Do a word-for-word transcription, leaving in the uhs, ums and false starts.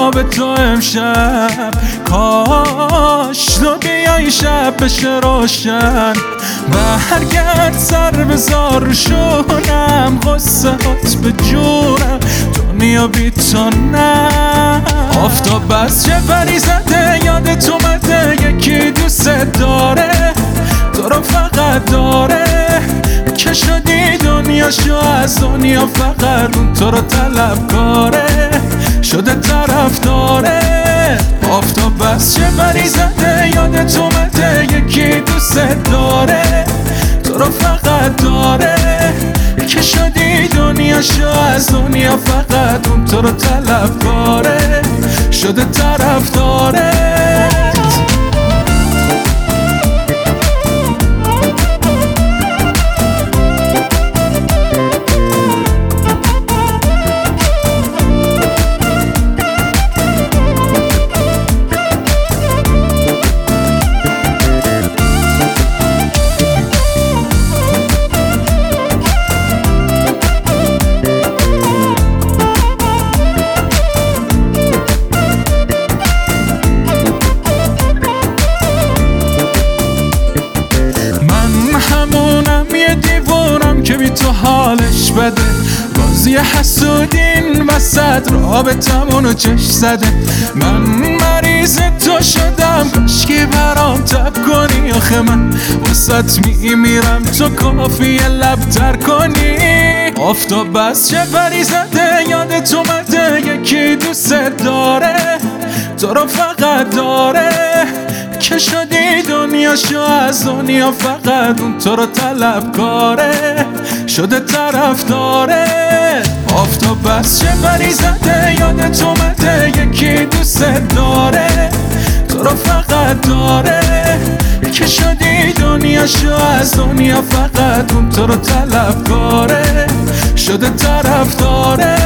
به تو امشب، کاش تو بیای شب بشه روشن. برگرد سر بذار رو شونم، غصه هات به جونم، دنیا بی تو نه. آفتاب بس چه پری زده یادت اومده، یکی دوست داره تو رو فقط داره، که شدی دنیاشو از دنیا، فقط اون تو رو طلب کاره، شده طرف داره. آفتاب بس چه پری زده یادت اومده، یکی دوست داره تو رو فقط داره، که شدی دنیاشو از دنیا، فقط اون تو رو طلب کاره، شده طرف داره. که بی تو حالش بده، بازی حسودین وسط رابطمونو چش زده. من مریض تو شدم، کاشکی برام تب کنی، آخه من وسط میمیرم تو کافیه لب تر کنی. آفتاب بس چه پری زده یادت اومده، یکی دوست داره تو رو فقط داره، که شدی دنیاشو از دنیا، فقط اون تو رو طلب کاره، شده طرف داره. آفتاب بس چه پری زده یادت اومده، یکی دوست داره تو رو فقط داره، که شدی دنیاشو از دنیا، فقط اون تو رو طلب کاره، شده طرف داره.